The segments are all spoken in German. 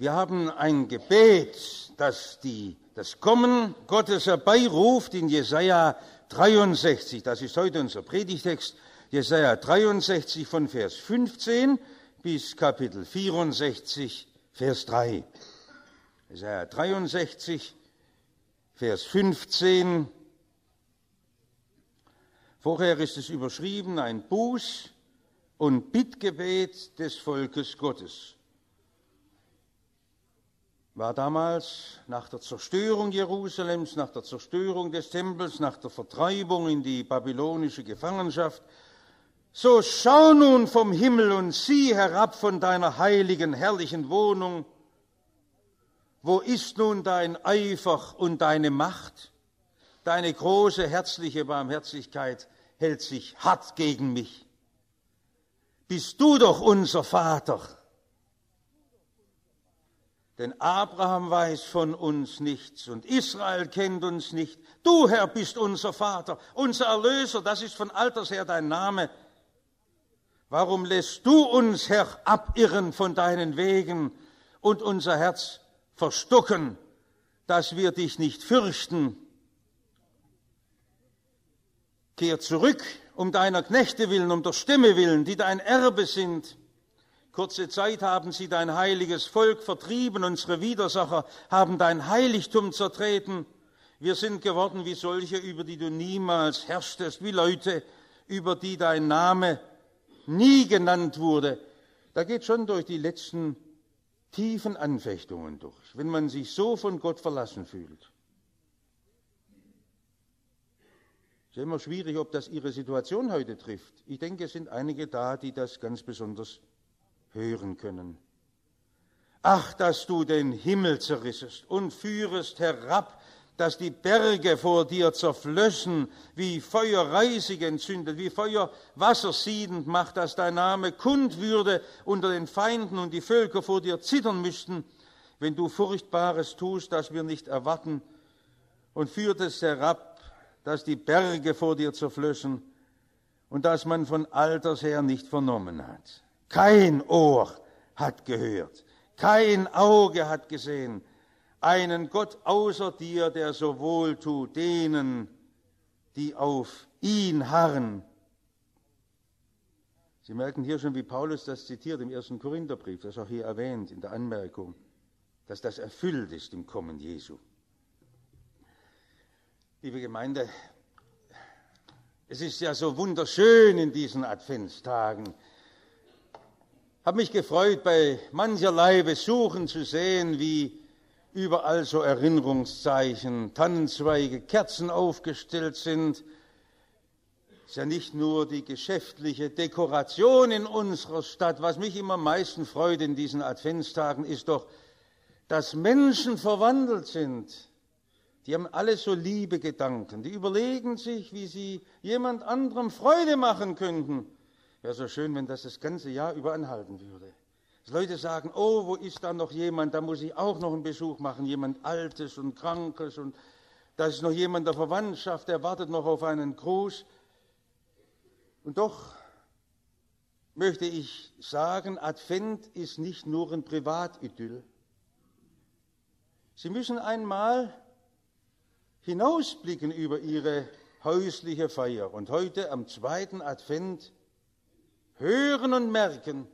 Wir haben ein Gebet, das das Kommen Gottes herbeiruft in Jesaja 63. Das ist heute unser Predigtext, Jesaja 63 von Vers 15 bis Kapitel 64, Vers 3. Jesaja 63, Vers 15. Vorher ist es überschrieben, ein Buß- und Bittgebet des Volkes Gottes. War damals nach der Zerstörung Jerusalems, nach der Zerstörung des Tempels, nach der Vertreibung in die babylonische Gefangenschaft. So schau nun vom Himmel und sieh herab von deiner heiligen, herrlichen Wohnung. Wo ist nun dein Eifer und deine Macht? Deine große, herzliche Barmherzigkeit hält sich hart gegen mich. Bist du doch unser Vater. Denn Abraham weiß von uns nichts und Israel kennt uns nicht. Du, Herr, bist unser Vater, unser Erlöser, das ist von alters her dein Name. Warum lässt du uns, Herr, abirren von deinen Wegen und unser Herz verstocken, dass wir dich nicht fürchten? Kehr zurück, um deiner Knechte willen, um der Stämme willen, die dein Erbe sind. Kurze Zeit haben sie dein heiliges Volk vertrieben, unsere Widersacher haben dein Heiligtum zertreten. Wir sind geworden wie solche, über die du niemals herrschtest, wie Leute, über die dein Name nie genannt wurde. Da geht schon durch die letzten tiefen Anfechtungen durch, wenn man sich so von Gott verlassen fühlt. Es ist immer schwierig, ob das ihre Situation heute trifft. Ich denke, es sind einige da, die das ganz besonders hören können. Ach, dass du den Himmel zerrissest und führest herab, dass die Berge vor dir zerflössen, wie Feuer Reisig entzündet, wie Feuer Wasser siedend macht, dass dein Name kund würde unter den Feinden und die Völker vor dir zittern müssten, wenn du Furchtbares tust, das wir nicht erwarten, und führtest herab, dass die Berge vor dir zerflössen und dass man von alters her nicht vernommen hat. Kein Ohr hat gehört, kein Auge hat gesehen, einen Gott außer dir, der so wohl tut denen, die auf ihn harren. Sie merken hier schon, wie Paulus das zitiert im 1. Korintherbrief, das ist auch hier erwähnt in der Anmerkung, dass das erfüllt ist im Kommen Jesu. Liebe Gemeinde, es ist ja so wunderschön in diesen Adventstagen. Ich habe mich gefreut, bei mancherlei Besuchen zu sehen, wie überall so Erinnerungszeichen, Tannenzweige, Kerzen aufgestellt sind. Es ist ja nicht nur die geschäftliche Dekoration in unserer Stadt. Was mich immer am meisten freut in diesen Adventstagen, ist doch, dass Menschen verwandelt sind. Die haben alle so liebe Gedanken. Die überlegen sich, wie sie jemand anderem Freude machen könnten. Wäre so schön, wenn das ganze Jahr über anhalten würde. Dass Leute sagen, oh, wo ist da noch jemand, da muss ich auch noch einen Besuch machen, jemand Altes und Krankes, und da ist noch jemand der Verwandtschaft, der wartet noch auf einen Gruß. Und doch möchte ich sagen, Advent ist nicht nur ein Privatidyll. Sie müssen einmal hinausblicken über Ihre häusliche Feier und heute am 2. Advent hören und merken,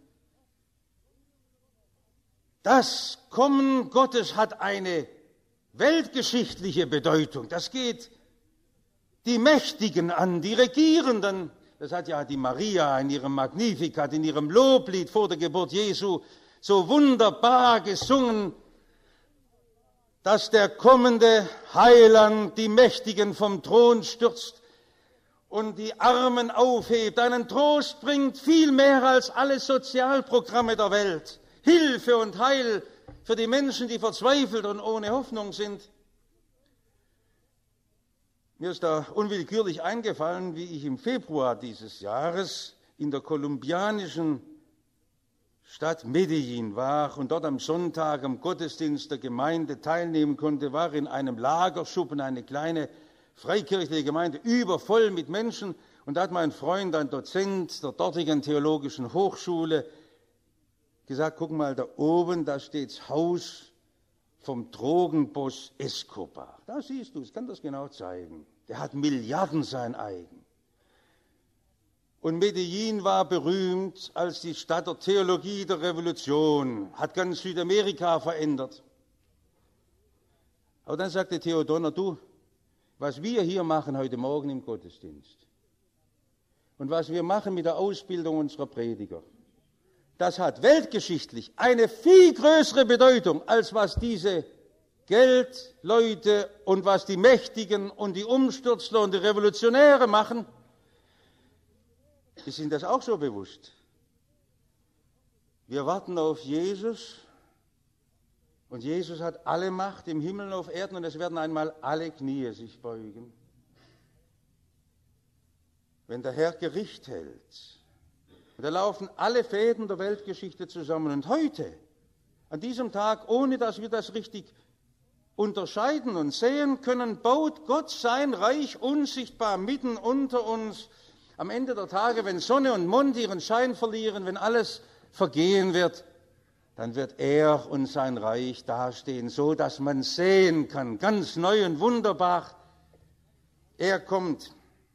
das Kommen Gottes hat eine weltgeschichtliche Bedeutung. Das geht die Mächtigen an, die Regierenden. Das hat ja die Maria in ihrem Magnificat, in ihrem Loblied vor der Geburt Jesu so wunderbar gesungen, dass der kommende Heiland die Mächtigen vom Thron stürzt und die Armen aufhebt, einen Trost bringt, viel mehr als alle Sozialprogramme der Welt. Hilfe und Heil für die Menschen, die verzweifelt und ohne Hoffnung sind. Mir ist da unwillkürlich eingefallen, wie ich im Februar dieses Jahres in der kolumbianischen Stadt Medellin war und dort am Sonntag am Gottesdienst der Gemeinde teilnehmen konnte, war in einem Lagerschuppen eine kleine freikirchliche Gemeinde, übervoll mit Menschen. Und da hat mein Freund, ein Dozent der dortigen theologischen Hochschule, gesagt, guck mal, da oben, da steht das Haus vom Drogenboss Escobar. Da siehst du, ich kann das genau zeigen. Der hat Milliarden sein eigen. Und Medellin war berühmt als die Stadt der Theologie der Revolution, hat ganz Südamerika verändert. Aber dann sagte Theo Donner, du, was wir hier machen heute Morgen im Gottesdienst und was wir machen mit der Ausbildung unserer Prediger, das hat weltgeschichtlich eine viel größere Bedeutung, als was diese Geldleute und was die Mächtigen und die Umstürzler und die Revolutionäre machen. Die sind das auch so bewusst. Wir warten auf Jesus und Jesus hat alle Macht im Himmel und auf Erden und es werden einmal alle Knie sich beugen. Wenn der Herr Gericht hält, und da laufen alle Fäden der Weltgeschichte zusammen. Und heute, an diesem Tag, ohne dass wir das richtig unterscheiden und sehen können, baut Gott sein Reich unsichtbar mitten unter uns. Am Ende der Tage, wenn Sonne und Mond ihren Schein verlieren, wenn alles vergehen wird, dann wird er und sein Reich dastehen, so dass man sehen kann, ganz neu und wunderbar, er kommt.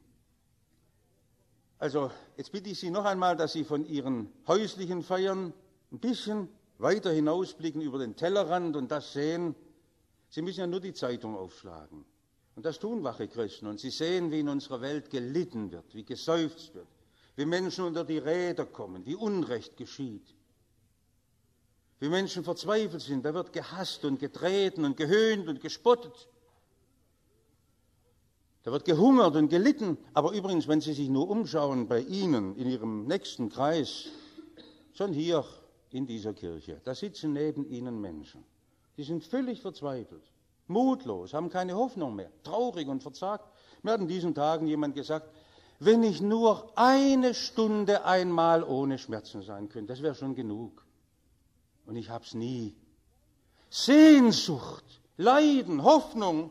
Also, jetzt bitte ich Sie noch einmal, dass Sie von Ihren häuslichen Feiern ein bisschen weiter hinausblicken über den Tellerrand und das sehen. Sie müssen ja nur die Zeitung aufschlagen. Und das tun wache Christen. Und sie sehen, wie in unserer Welt gelitten wird, wie geseufzt wird, wie Menschen unter die Räder kommen, wie Unrecht geschieht, wie Menschen verzweifelt sind. Da wird gehasst und getreten und gehöhnt und gespottet. Da wird gehungert und gelitten. Aber übrigens, wenn Sie sich nur umschauen bei Ihnen, in Ihrem nächsten Kreis, schon hier in dieser Kirche, da sitzen neben Ihnen Menschen. Die sind völlig verzweifelt, mutlos, haben keine Hoffnung mehr, traurig und verzagt. Mir hat in diesen Tagen jemand gesagt, wenn ich nur eine Stunde einmal ohne Schmerzen sein könnte, das wäre schon genug. Und ich habe es nie. Sehnsucht, Leiden, Hoffnung.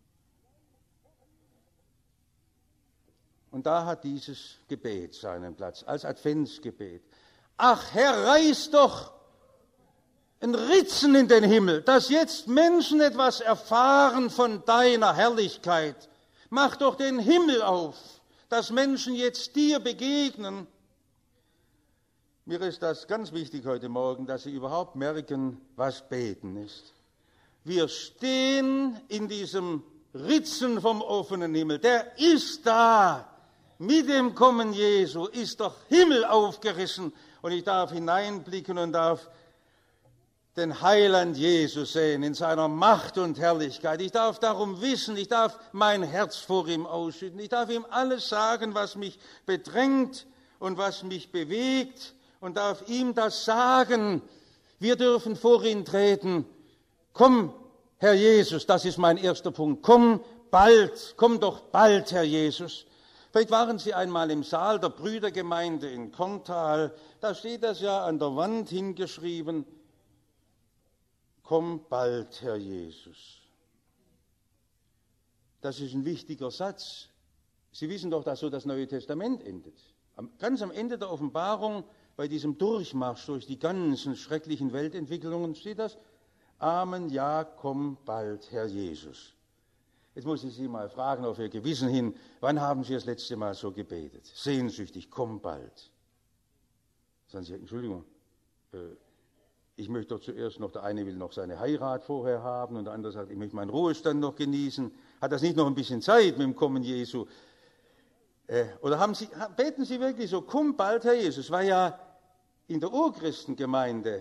Und da hat dieses Gebet seinen Platz, als Adventsgebet. Ach Herr, reiß doch ein Ritzen in den Himmel, dass jetzt Menschen etwas erfahren von deiner Herrlichkeit. Mach doch den Himmel auf, dass Menschen jetzt dir begegnen. Mir ist das ganz wichtig heute Morgen, dass Sie überhaupt merken, was Beten ist. Wir stehen in diesem Ritzen vom offenen Himmel. Der ist da. Mit dem Kommen Jesu ist der Himmel aufgerissen und ich darf hineinblicken und darf den Heiland Jesus sehen in seiner Macht und Herrlichkeit. Ich darf darum wissen, ich darf mein Herz vor ihm ausschütten. Ich darf ihm alles sagen, was mich bedrängt und was mich bewegt und darf ihm das sagen. Wir dürfen vor ihn treten. Komm, Herr Jesus, das ist mein erster Punkt. Komm bald, komm doch bald, Herr Jesus. Vielleicht waren Sie einmal im Saal der Brüdergemeinde in Korntal. Da steht das ja an der Wand hingeschrieben. Komm bald, Herr Jesus. Das ist ein wichtiger Satz. Sie wissen doch, dass so das Neue Testament endet. Ganz am Ende der Offenbarung, bei diesem Durchmarsch durch die ganzen schrecklichen Weltentwicklungen, steht das, Amen, ja, komm bald, Herr Jesus. Jetzt muss ich Sie mal fragen, auf Ihr Gewissen hin, wann haben Sie das letzte Mal so gebetet? Sehnsüchtig, komm bald. Sagen Sie, Entschuldigung, ich möchte doch zuerst noch, der eine will noch seine Heirat vorher haben und der andere sagt, ich möchte meinen Ruhestand noch genießen. Hat das nicht noch ein bisschen Zeit mit dem Kommen Jesu? Oder beten Sie wirklich so, komm bald, Herr Jesus? War ja in der Urchristengemeinde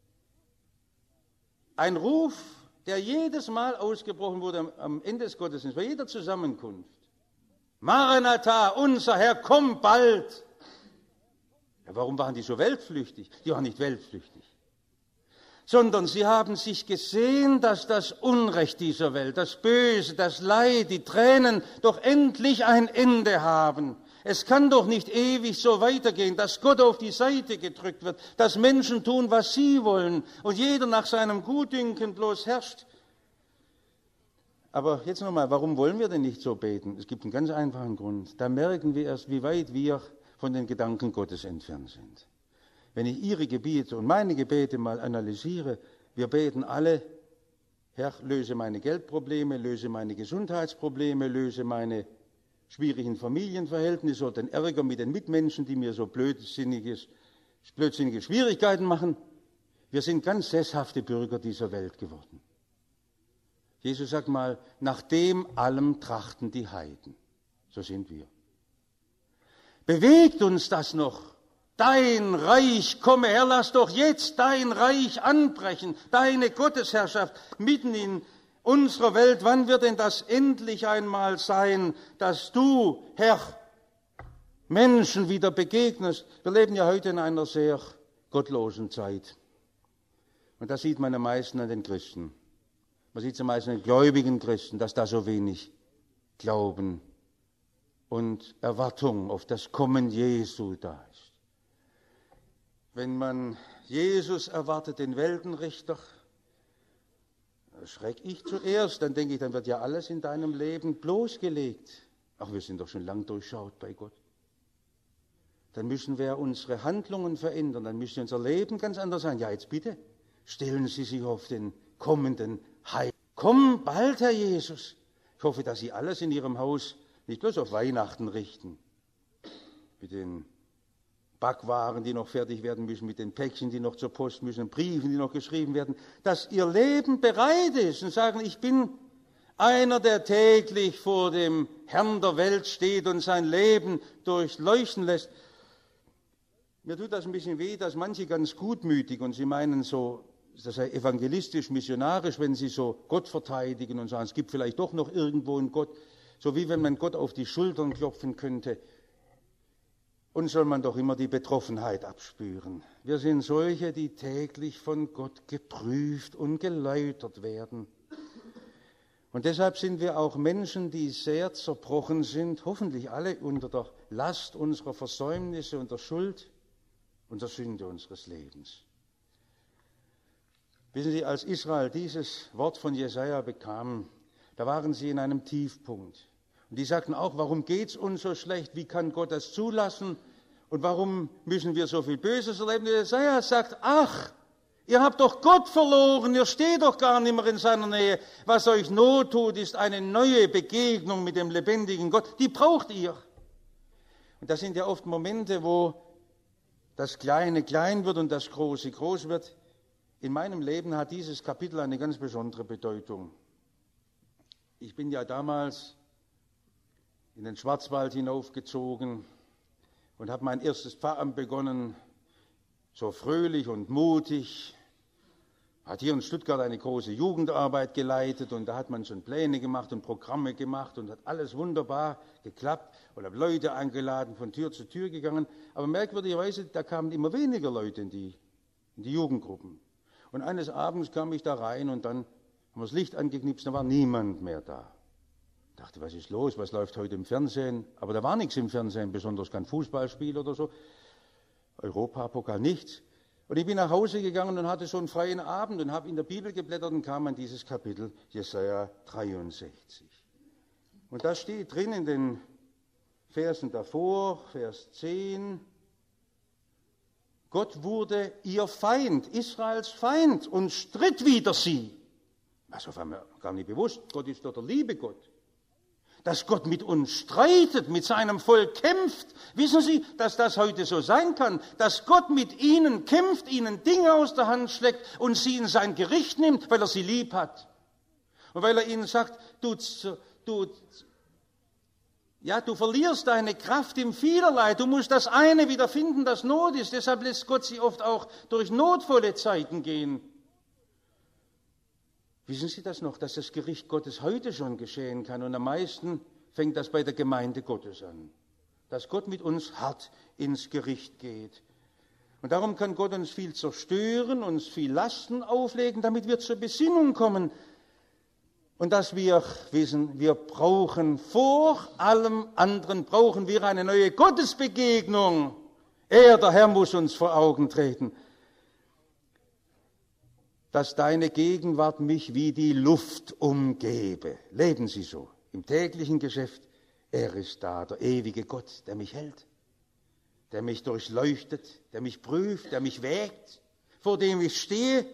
ein Ruf, der jedes Mal ausgebrochen wurde am Ende des Gottesdienstes, bei jeder Zusammenkunft. Maranatha, unser Herr, komm bald. Ja, warum waren die so weltflüchtig? Die waren nicht weltflüchtig, sondern sie haben sich gesehen, dass das Unrecht dieser Welt, das Böse, das Leid, die Tränen doch endlich ein Ende haben. Es kann doch nicht ewig so weitergehen, dass Gott auf die Seite gedrückt wird, dass Menschen tun, was sie wollen und jeder nach seinem Gutdünken bloß herrscht. Aber jetzt nochmal, warum wollen wir denn nicht so beten? Es gibt einen ganz einfachen Grund. Da merken wir erst, wie weit wir von den Gedanken Gottes entfernt sind. Wenn ich Ihre Gebete und meine Gebete mal analysiere, wir beten alle, Herr, löse meine Geldprobleme, löse meine Gesundheitsprobleme, löse meine schwierigen Familienverhältnisse oder den Ärger mit den Mitmenschen, die mir so blödsinnige Schwierigkeiten machen. Wir sind ganz sesshafte Bürger dieser Welt geworden. Jesus sagt mal, nach dem allem trachten die Heiden. So sind wir. Bewegt uns das noch? Dein Reich komme, Herr, lass doch jetzt dein Reich anbrechen, deine Gottesherrschaft mitten in unserer Welt. Wann wird denn das endlich einmal sein, dass du, Herr, Menschen wieder begegnest? Wir leben ja heute in einer sehr gottlosen Zeit. Und das sieht man am meisten an den Christen. Man sieht es am meisten an den gläubigen Christen, dass da so wenig Glauben und Erwartung auf das Kommen Jesu da ist. Wenn man Jesus erwartet, den Weltenrichter, schreck ich zuerst, dann denke ich, dann wird ja alles in deinem Leben bloßgelegt. Ach, wir sind doch schon lang durchschaut bei Gott. Dann müssen wir unsere Handlungen verändern, dann müsste unser Leben ganz anders sein. Ja, jetzt bitte, stellen Sie sich auf den kommenden Heil. Komm bald, Herr Jesus. Ich hoffe, dass Sie alles in Ihrem Haus nicht bloß auf Weihnachten richten, mit den Backwaren, die noch fertig werden müssen, mit den Päckchen, die noch zur Post müssen, Briefen, die noch geschrieben werden, dass Ihr Leben bereit ist und sagen, ich bin einer, der täglich vor dem Herrn der Welt steht und sein Leben durchleuchten lässt. Mir tut das ein bisschen weh, dass manche ganz gutmütig und sie meinen so, das sei evangelistisch, missionarisch, wenn sie so Gott verteidigen und sagen, es gibt vielleicht doch noch irgendwo einen Gott, so wie wenn man Gott auf die Schultern klopfen könnte. Und soll man doch immer die Betroffenheit abspüren. Wir sind solche, die täglich von Gott geprüft und geläutert werden. Und deshalb sind wir auch Menschen, die sehr zerbrochen sind, hoffentlich alle unter der Last unserer Versäumnisse und der Schuld und der Sünde unseres Lebens. Wissen Sie, als Israel dieses Wort von Jesaja bekam, da waren sie in einem Tiefpunkt. Und die sagten auch, warum geht es uns so schlecht? Wie kann Gott das zulassen? Und warum müssen wir so viel Böses erleben? Jesaja sagt, ach, ihr habt doch Gott verloren, ihr steht doch gar nicht mehr in seiner Nähe. Was euch Not tut, ist eine neue Begegnung mit dem lebendigen Gott. Die braucht ihr. Und das sind ja oft Momente, wo das Kleine klein wird und das Große groß wird. In meinem Leben hat dieses Kapitel eine ganz besondere Bedeutung. Ich bin ja damals in den Schwarzwald hinaufgezogen und habe mein erstes Pfarramt begonnen, so fröhlich und mutig. Hat hier in Stuttgart eine große Jugendarbeit geleitet und da hat man schon Pläne gemacht und Programme gemacht und hat alles wunderbar geklappt und habe Leute eingeladen, von Tür zu Tür gegangen. Aber merkwürdigerweise, da kamen immer weniger Leute in die Jugendgruppen. Und eines Abends kam ich da rein und dann haben wir das Licht angeknipst, da war niemand mehr da. Ich dachte, was ist los, was läuft heute im Fernsehen? Aber da war nichts im Fernsehen, besonders kein Fußballspiel oder so. Europapokal, nichts. Und ich bin nach Hause gegangen und hatte so einen freien Abend und habe in der Bibel geblättert und kam an dieses Kapitel Jesaja 63. Und da steht drin in den Versen davor, Vers 10, Gott wurde ihr Feind, Israels Feind und stritt wider sie. Also war mir gar nicht bewusst, Gott ist doch der liebe Gott. Dass Gott mit uns streitet, mit seinem Volk kämpft. Wissen Sie, dass das heute so sein kann? Dass Gott mit ihnen kämpft, ihnen Dinge aus der Hand schlägt und sie in sein Gericht nimmt, weil er sie lieb hat. Und weil er ihnen sagt, du verlierst deine Kraft im Vielerlei. Du musst das eine wieder finden, das Not ist. Deshalb lässt Gott sie oft auch durch notvolle Zeiten gehen. Wissen Sie das noch, dass das Gericht Gottes heute schon geschehen kann? Und am meisten fängt das bei der Gemeinde Gottes an. Dass Gott mit uns hart ins Gericht geht. Und darum kann Gott uns viel zerstören, uns viel Lasten auflegen, damit wir zur Besinnung kommen. Und dass wir wissen, wir brauchen vor allem anderen, brauchen wir eine neue Gottesbegegnung. Der Herr muss uns vor Augen treten. Dass deine Gegenwart mich wie die Luft umgebe. Leben Sie so im täglichen Geschäft. Er ist da, der ewige Gott, der mich hält, der mich durchleuchtet, der mich prüft, der mich wägt, vor dem ich stehe.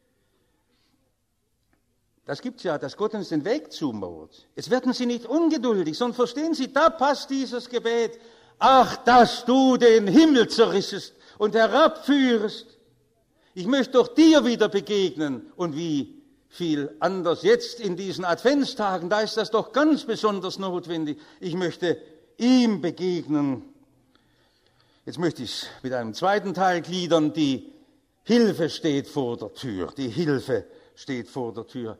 Das gibt's ja, dass Gott uns den Weg zumauert. Jetzt werden Sie nicht ungeduldig, sondern verstehen Sie, da passt dieses Gebet. Ach, dass du den Himmel zerrissest und herabführest. Ich möchte doch dir wieder begegnen. Und wie viel anders jetzt in diesen Adventstagen, da ist das doch ganz besonders notwendig. Ich möchte ihm begegnen. Jetzt möchte ich es mit einem zweiten Teil gliedern. Die Hilfe steht vor der Tür. Die Hilfe steht vor der Tür.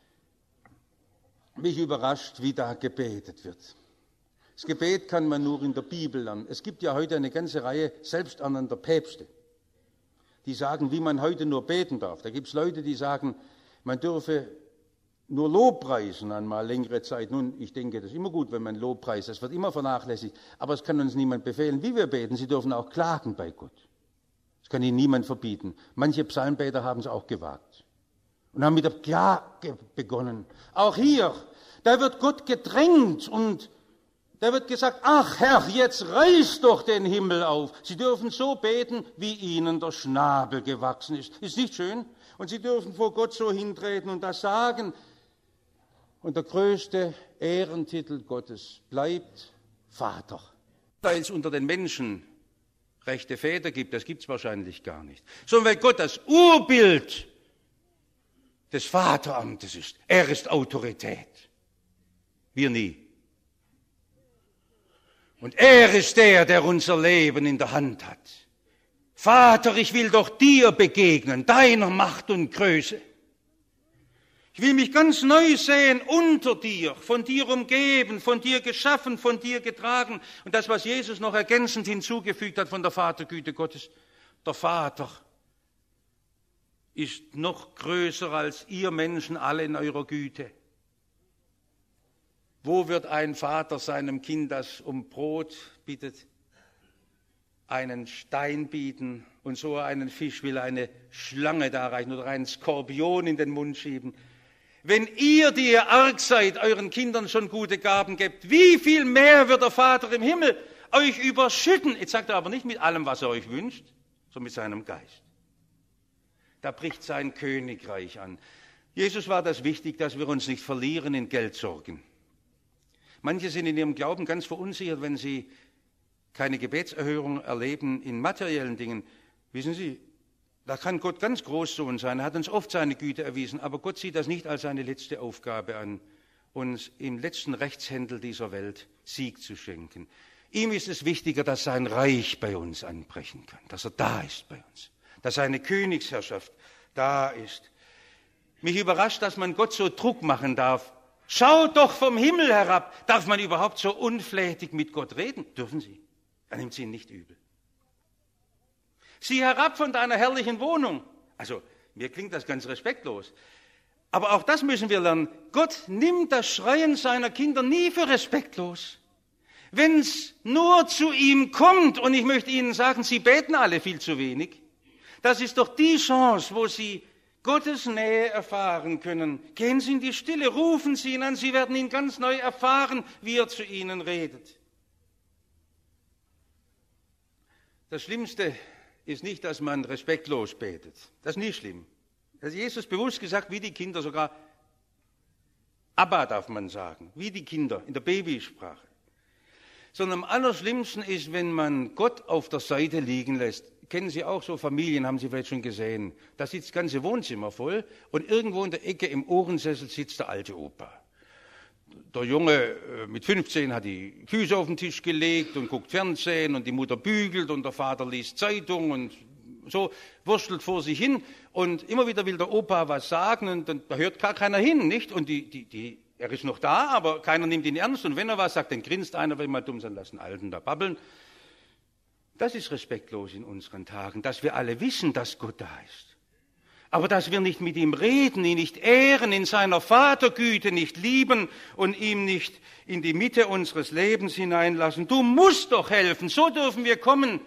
Mich überrascht, wie da gebetet wird. Das Gebet kann man nur in der Bibel lernen. Es gibt ja heute eine ganze Reihe selbsternannter Päpste, die sagen, wie man heute nur beten darf. Da gibt es Leute, die sagen, man dürfe nur Lobpreisen einmal längere Zeit. Nun, ich denke, das ist immer gut, wenn man Lobpreist, das wird immer vernachlässigt. Aber es kann uns niemand befehlen, wie wir beten. Sie dürfen auch klagen bei Gott. Das kann Ihnen niemand verbieten. Manche Psalmbeter haben es auch gewagt und haben mit der Klage begonnen. Auch hier, da wird Gott gedrängt und da wird gesagt, ach Herr, jetzt reiß doch den Himmel auf. Sie dürfen so beten, wie Ihnen der Schnabel gewachsen ist. Ist nicht schön? Und Sie dürfen vor Gott so hintreten und das sagen. Und der größte Ehrentitel Gottes bleibt Vater. Da es unter den Menschen rechte Väter gibt, das gibt es wahrscheinlich gar nicht. Sondern weil Gott das Urbild des Vateramtes ist. Er ist Autorität. Wir nie. Und er ist der unser Leben in der Hand hat. Vater, ich will doch dir begegnen, deiner Macht und Größe. Ich will mich ganz neu sehen unter dir, von dir umgeben, von dir geschaffen, von dir getragen. Und das, was Jesus noch ergänzend hinzugefügt hat von der Vatergüte Gottes, der Vater ist noch größer als ihr Menschen alle in eurer Güte. Wo wird ein Vater seinem Kind, das um Brot bittet, einen Stein bieten und so einen Fisch will eine Schlange darreichen oder einen Skorpion in den Mund schieben? Wenn ihr, die ihr arg seid, euren Kindern schon gute Gaben gebt, wie viel mehr wird der Vater im Himmel euch überschütten? Jetzt sagt er aber nicht mit allem, was er euch wünscht, sondern mit seinem Geist. Da bricht sein Königreich an. Jesus war das wichtig, dass wir uns nicht verlieren in Geldsorgen. Manche sind in ihrem Glauben ganz verunsichert, wenn sie keine Gebetserhörung erleben in materiellen Dingen. Wissen Sie, da kann Gott ganz Großsohn sein. Er hat uns oft seine Güte erwiesen, aber Gott sieht das nicht als seine letzte Aufgabe an, uns im letzten Rechtshändel dieser Welt Sieg zu schenken. Ihm ist es wichtiger, dass sein Reich bei uns anbrechen kann, dass er da ist bei uns, dass seine Königsherrschaft da ist. Mich überrascht, dass man Gott so Druck machen darf. Schaut doch vom Himmel herab. Darf man überhaupt so unflätig mit Gott reden? Dürfen Sie. Er nimmt sie Ihnen nicht übel. Sieh herab von deiner herrlichen Wohnung. Also, mir klingt das ganz respektlos. Aber auch das müssen wir lernen. Gott nimmt das Schreien seiner Kinder nie für respektlos. Wenn es nur zu ihm kommt, und ich möchte Ihnen sagen, Sie beten alle viel zu wenig, das ist doch die Chance, wo Sie Gottes Nähe erfahren können. Gehen Sie in die Stille, rufen Sie ihn an, Sie werden ihn ganz neu erfahren, wie er zu Ihnen redet. Das Schlimmste ist nicht, dass man respektlos betet. Das ist nie schlimm. Das hat Jesus bewusst gesagt, wie die Kinder, sogar Abba darf man sagen, wie die Kinder in der Babysprache. Sondern am allerschlimmsten ist, wenn man Gott auf der Seite liegen lässt. Kennen Sie auch so Familien, haben Sie vielleicht schon gesehen. Da sitzt das ganze Wohnzimmer voll und irgendwo in der Ecke im Ohrensessel sitzt der alte Opa. Der Junge mit 15 hat die Füße auf den Tisch gelegt und guckt Fernsehen und die Mutter bügelt und der Vater liest Zeitung und so wurstelt vor sich hin und immer wieder will der Opa was sagen und da hört gar keiner hin, nicht? Und er ist noch da, aber keiner nimmt ihn ernst und wenn er was sagt, dann grinst einer, wenn mal dumm sein lassen, Alten da babbeln. Das ist respektlos in unseren Tagen, dass wir alle wissen, dass Gott da ist. Aber dass wir nicht mit ihm reden, ihn nicht ehren, in seiner Vatergüte nicht lieben und ihm nicht in die Mitte unseres Lebens hineinlassen. Du musst doch helfen, so dürfen wir kommen.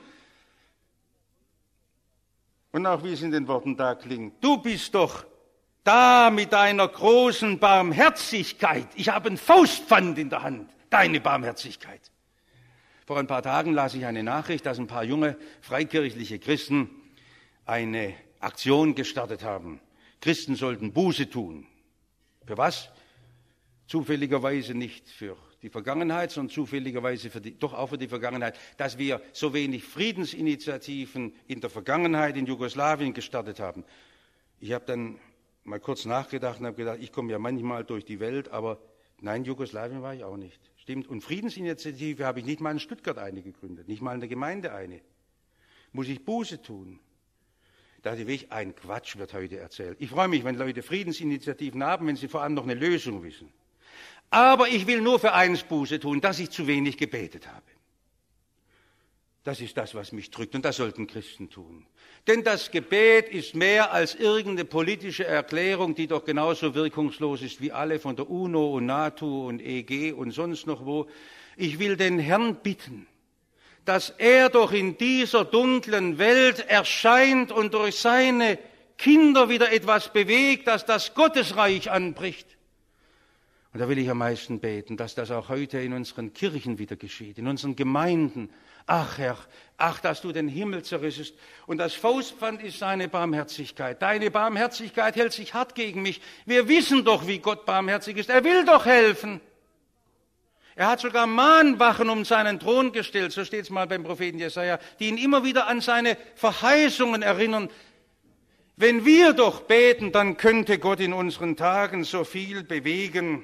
Und auch wie es in den Worten da klingt, du bist doch da mit deiner großen Barmherzigkeit. Ich habe ein Faustpfand in der Hand, deine Barmherzigkeit. Vor ein paar Tagen las ich eine Nachricht, dass ein paar junge freikirchliche Christen eine Aktion gestartet haben. Christen sollten Buße tun. Für was? Zufälligerweise nicht für die Vergangenheit, sondern zufälligerweise doch auch für die Vergangenheit, dass wir so wenig Friedensinitiativen in der Vergangenheit in Jugoslawien gestartet haben. Ich habe dann mal kurz nachgedacht und habe gedacht, ich komme ja manchmal durch die Welt, aber nein, Jugoslawien war ich auch nicht. Stimmt. Und Friedensinitiative habe ich nicht mal in Stuttgart eine gegründet, nicht mal in der Gemeinde eine. Muss ich Buße tun? Da dachte ich, ein Quatsch wird heute erzählt. Ich freue mich, wenn Leute Friedensinitiativen haben, wenn sie vor allem noch eine Lösung wissen. Aber ich will nur für eins Buße tun, dass ich zu wenig gebetet habe. Das ist das, was mich drückt, und das sollten Christen tun. Denn das Gebet ist mehr als irgendeine politische Erklärung, die doch genauso wirkungslos ist wie alle von der UNO und NATO und EG und sonst noch wo. Ich will den Herrn bitten, dass er doch in dieser dunklen Welt erscheint und durch seine Kinder wieder etwas bewegt, dass das Gottesreich anbricht. Und da will ich am meisten beten, dass das auch heute in unseren Kirchen wieder geschieht, in unseren Gemeinden. Ach Herr, ach, dass du den Himmel zerrissest. Und das Faustpfand ist seine Barmherzigkeit. Deine Barmherzigkeit hält sich hart gegen mich. Wir wissen doch, wie Gott barmherzig ist. Er will doch helfen. Er hat sogar Mahnwachen um seinen Thron gestellt, so steht es mal beim Propheten Jesaja, die ihn immer wieder an seine Verheißungen erinnern. Wenn wir doch beten, dann könnte Gott in unseren Tagen so viel bewegen.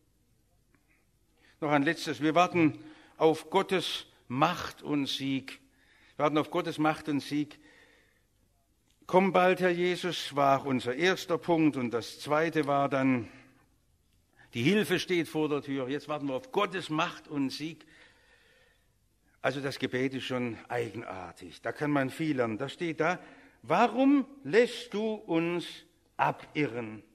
Noch ein letztes, wir warten auf Gottes Macht und Sieg. Wir warten auf Gottes Macht und Sieg. Komm bald, Herr Jesus, war unser erster Punkt. Und das zweite war dann, die Hilfe steht vor der Tür. Jetzt warten wir auf Gottes Macht und Sieg. Also das Gebet ist schon eigenartig. Da kann man viel lernen. Da steht da, warum lässt du uns abirren?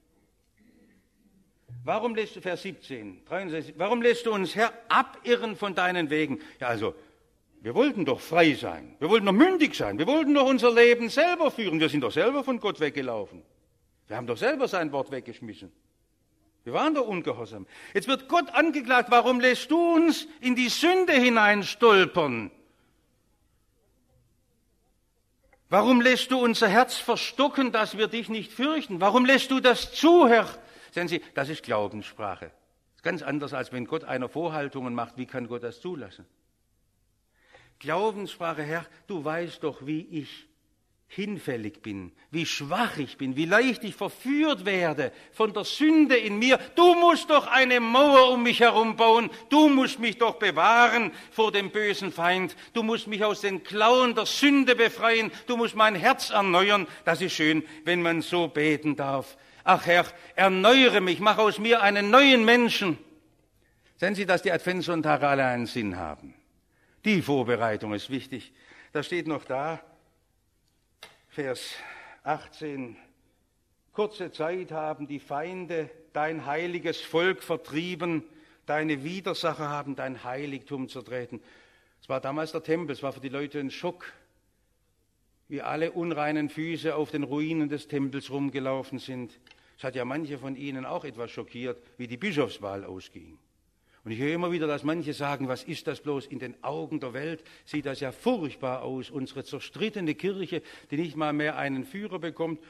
Warum lässt du, Vers 17, 63, warum lässt du uns, Herr, abirren von deinen Wegen? Ja, also, wir wollten doch frei sein. Wir wollten doch mündig sein. Wir wollten doch unser Leben selber führen. Wir sind doch selber von Gott weggelaufen. Wir haben doch selber sein Wort weggeschmissen. Wir waren doch ungehorsam. Jetzt wird Gott angeklagt, warum lässt du uns in die Sünde hineinstolpern? Warum lässt du unser Herz verstocken, dass wir dich nicht fürchten? Warum lässt du das zu, Herr? Sehen Sie, das ist Glaubenssprache. Das ist ganz anders, als wenn Gott einer Vorhaltungen macht. Wie kann Gott das zulassen? Glaubenssprache, Herr, du weißt doch, wie ich hinfällig bin, wie schwach ich bin, wie leicht ich verführt werde von der Sünde in mir. Du musst doch eine Mauer um mich herum bauen. Du musst mich doch bewahren vor dem bösen Feind. Du musst mich aus den Klauen der Sünde befreien. Du musst mein Herz erneuern. Das ist schön, wenn man so beten darf. Ach Herr, erneuere mich, mach aus mir einen neuen Menschen. Sehen Sie, dass die Adventssonntage alle einen Sinn haben. Die Vorbereitung ist wichtig. Da steht noch da, Vers 18, kurze Zeit haben die Feinde dein heiliges Volk vertrieben, deine Widersacher haben dein Heiligtum zertreten. Es war damals der Tempel, es war für die Leute ein Schock, wie alle unreinen Füße auf den Ruinen des Tempels rumgelaufen sind. Es hat ja manche von ihnen auch etwas schockiert, wie die Bischofswahl ausging. Und ich höre immer wieder, dass manche sagen, was ist das bloß? In den Augen der Welt sieht das ja furchtbar aus. Unsere zerstrittene Kirche, die nicht mal mehr einen Führer bekommt.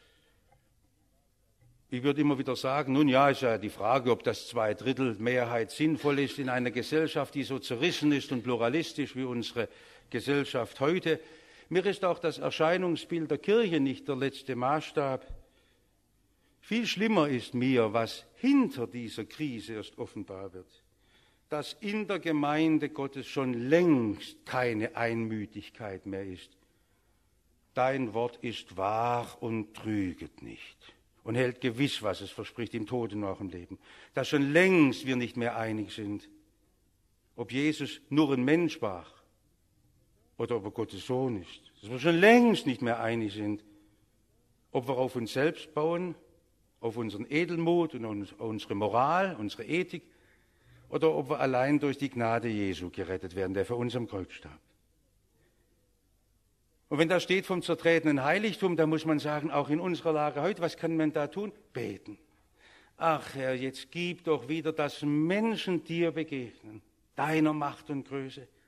Ich würde immer wieder sagen, nun ja, ist ja die Frage, ob das Zweidrittelmehrheit sinnvoll ist in einer Gesellschaft, die so zerrissen ist und pluralistisch wie unsere Gesellschaft heute. Mir ist auch das Erscheinungsbild der Kirche nicht der letzte Maßstab. Viel schlimmer ist mir, was hinter dieser Krise erst offenbar wird. Dass in der Gemeinde Gottes schon längst keine Einmütigkeit mehr ist. Dein Wort ist wahr und trüget nicht und hält gewiss, was es verspricht, im Tod und auch im Leben. Dass schon längst wir nicht mehr einig sind, ob Jesus nur ein Mensch war oder ob er Gottes Sohn ist. Dass wir schon längst nicht mehr einig sind, ob wir auf uns selbst bauen, auf unseren Edelmut und unsere Moral, unsere Ethik, oder ob wir allein durch die Gnade Jesu gerettet werden, der für uns am Kreuz starb. Und wenn da steht vom zertretenen Heiligtum, dann muss man sagen, auch in unserer Lage heute, was kann man da tun? Beten. Ach Herr, jetzt gib doch wieder, dass Menschen dir begegnen, deiner Macht und Größe.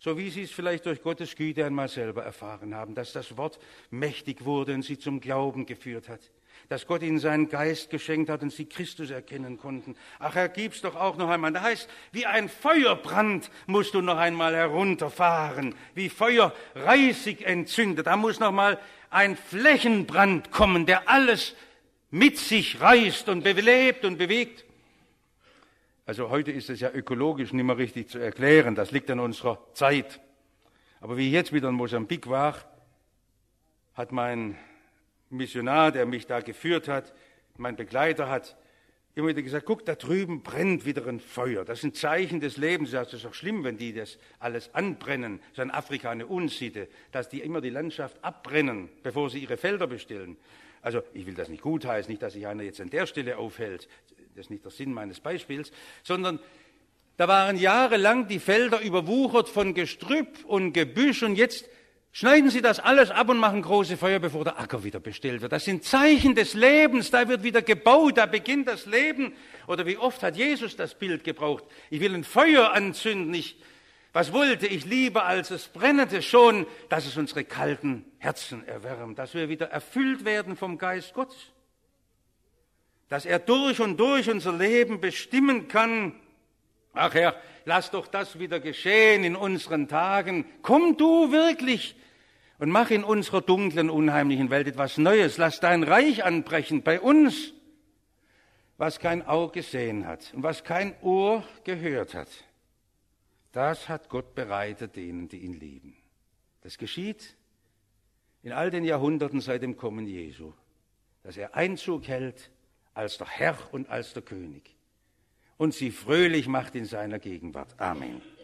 so wie sie es vielleicht durch Gottes Güte einmal selber erfahren haben, dass das Wort mächtig wurde und sie zum Glauben geführt hat, dass Gott ihnen seinen Geist geschenkt hat und sie Christus erkennen konnten. Ach, Herr, gib's doch auch noch einmal. Da heißt, wie ein Feuerbrand musst du noch einmal herunterfahren, wie Feuer Reisig entzündet. Da muss noch mal ein Flächenbrand kommen, der alles mit sich reißt und belebt und bewegt. Also heute ist es ja ökologisch nicht mehr richtig zu erklären, das liegt an unserer Zeit. Aber wie ich jetzt wieder in Mosambik war, hat mein Missionar, der mich da geführt hat, mein Begleiter hat immer wieder gesagt, guck, da drüben brennt wieder ein Feuer. Das sind Zeichen des Lebens. Das ist doch schlimm, wenn die das alles anbrennen. Das ist in Afrika eine Unsitte, dass die immer die Landschaft abbrennen, bevor sie ihre Felder bestellen. Also ich will das nicht gutheißen, nicht, dass sich einer jetzt an der Stelle aufhält. Das ist nicht der Sinn meines Beispiels, sondern da waren jahrelang die Felder überwuchert von Gestrüpp und Gebüsch und jetzt schneiden sie das alles ab und machen große Feuer, bevor der Acker wieder bestellt wird. Das sind Zeichen des Lebens, da wird wieder gebaut, da beginnt das Leben. Oder wie oft hat Jesus das Bild gebraucht? Ich will ein Feuer anzünden, was wollte ich lieber, als es brennete schon, dass es unsere kalten Herzen erwärmt, dass wir wieder erfüllt werden vom Geist Gottes, dass er durch und durch unser Leben bestimmen kann. Ach Herr, lass doch das wieder geschehen in unseren Tagen. Komm du wirklich und mach in unserer dunklen, unheimlichen Welt etwas Neues. Lass dein Reich anbrechen bei uns, was kein Auge gesehen hat und was kein Ohr gehört hat. Das hat Gott bereitet denen, die ihn lieben. Das geschieht in all den Jahrhunderten seit dem Kommen Jesu, dass er Einzug hält als der Herr und als der König und sie fröhlich macht in seiner Gegenwart. Amen.